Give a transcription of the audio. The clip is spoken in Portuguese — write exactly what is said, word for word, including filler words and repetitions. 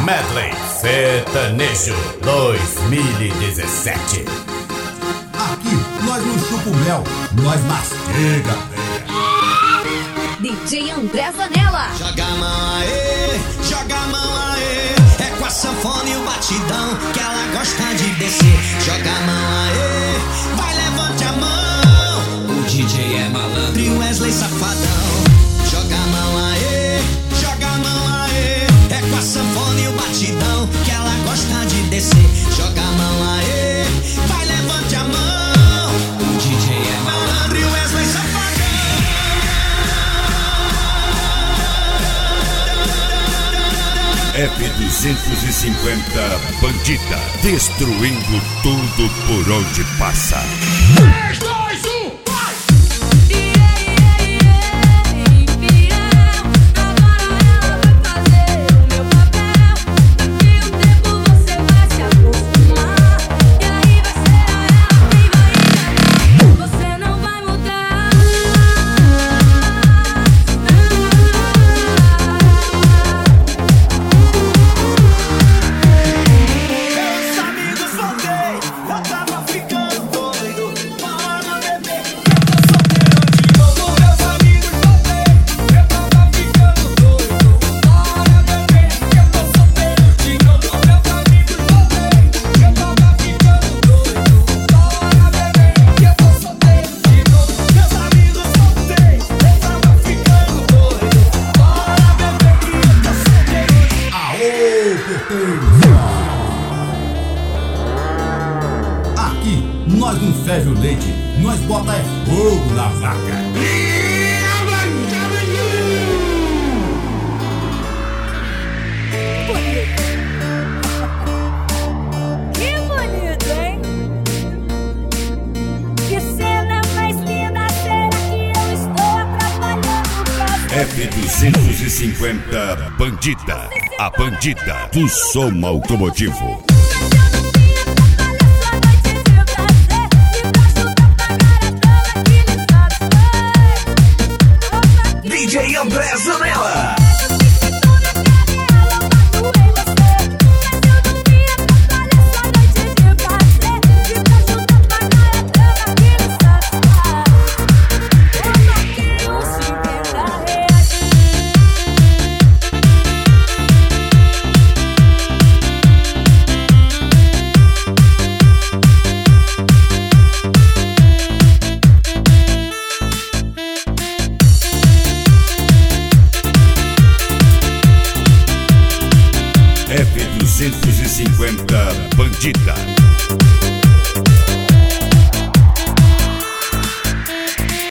Medley Sertanejo dois mil e dezessete. Aqui nós não chupa o mel, nós mastiga. D J André Zanella. Joga a mão aê, joga a mão aê. É com a sanfona e o batidão que ela gosta de descer. Joga a mão aê, vai levante a mão. O D J é malandro e o Wesley safadão. Joga a mão aê, joga a mão aê. É com a sanfona e o batidão que ela gosta de descer. Joga a mão aê, vai levante a mão. O D J é malandro e o Wesley safadão. F duzentos e cinquenta Bandida, destruindo tudo por onde passa. três, dois, um, vai! Aqui nós não ferve o leite, nós bota é fogo na vaca. Que bonito, hein? Que cena mais linda, será que eu estou atrapalhando pra F duzentos e cinquenta Bandida, a bandida do som automotivo. D J André Zanella. F duzentos e cinquenta Bandida.